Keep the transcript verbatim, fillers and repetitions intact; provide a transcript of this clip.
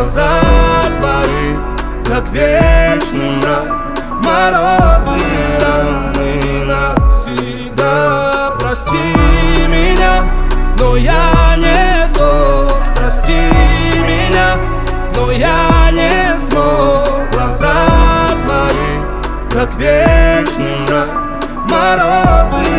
глаза твои, как вечный мрак, морозы и раны навсегда. Прости меня, но я не тот. Прости меня, но я не смог. Глаза твои, как вечный мрак, морозы